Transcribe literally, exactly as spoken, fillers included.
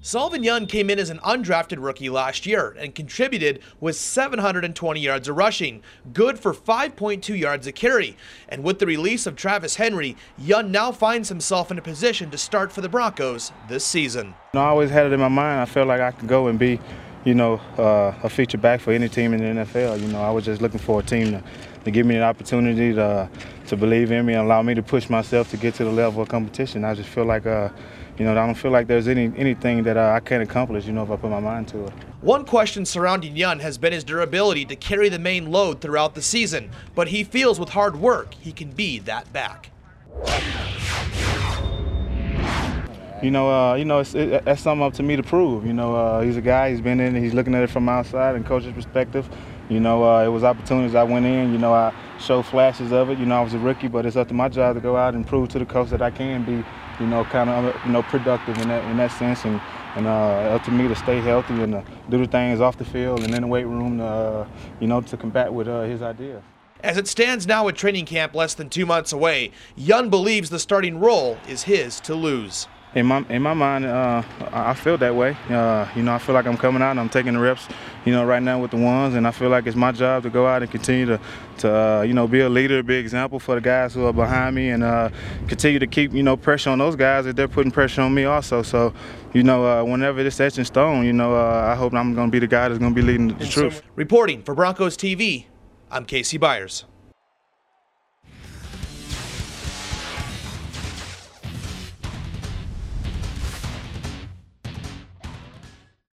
Sullivan Young came in as an undrafted rookie last year and contributed with seven hundred twenty yards of rushing, good for five point two yards a carry. And with the release of Travis Henry, Young now finds himself in a position to start for the Broncos this season. You know, I always had it in my mind. I felt like I could go and be, you know, uh, a feature back for any team in the N F L. You know, I was just looking for a team to, to give me an opportunity to, to believe in me and allow me to push myself to get to the level of competition. I just feel like, uh, you know, I don't feel like there's any anything that uh, I can't accomplish, you know, if I put my mind to it. One question surrounding Young has been his durability to carry the main load throughout the season, but he feels with hard work he can be that back. You know, uh, you know, it's, it, that's something up to me to prove. You know, uh, he's a guy. He's been in. He's looking at it from outside and coach's perspective. You know, uh, it was opportunities I went in. You know, I showed flashes of it. You know, I was a rookie, but it's up to my job to go out and prove to the coach that I can be, you know, kind of, you know, productive in that in that sense, and and uh, up to me to stay healthy and uh, do the things off the field and in the weight room, to, uh, you know, to combat with uh, his ideas. As it stands now with training camp less than two months away, Young believes the starting role is his to lose. In my in my mind, uh, I feel that way. Uh, you know, I feel like I'm coming out and I'm taking the reps, you know, right now with the ones, and I feel like it's my job to go out and continue to, to uh, you know, be a leader, be an example for the guys who are behind me, and uh, continue to keep, you know, pressure on those guys if they're putting pressure on me also. So, you know, uh, whenever it's etched in stone, you know, uh, I hope I'm going to be the guy that's going to be leading the troops. Reporting for Broncos T V, I'm Casey Byers.